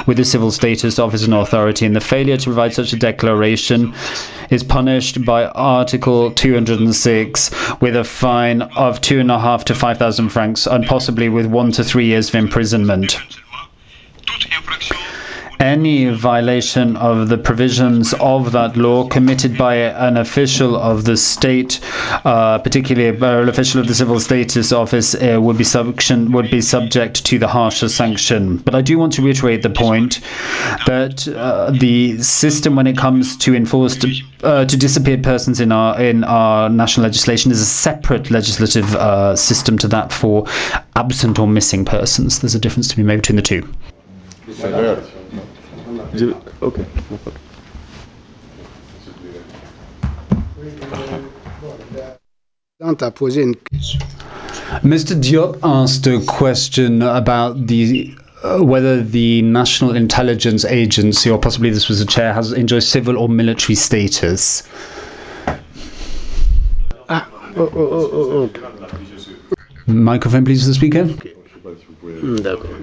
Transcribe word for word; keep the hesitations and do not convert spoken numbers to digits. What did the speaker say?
with the civil status office and authority, and the failure to provide such a declaration is punished by Article two hundred six with a fine of two and a half to five thousand francs, and possibly with one to three years of imprisonment. Any violation of the provisions of that law committed by an official of the state, uh, particularly an official of the Civil Status Office, uh, would be subject would be subject to the harsher sanction. But I do want to reiterate the point that uh, the system, when it comes to enforced uh, to disappeared persons in our in our national legislation, is a separate legislative uh, system to that for absent or missing persons. There's a difference to be made between the two. Okay. Mister Diop asked a question about the uh, whether the National Intelligence Agency, or possibly this was a chair, has enjoys civil or military status. Ah, oh, oh, oh, oh. Microphone, please, for the speaker. D'accord.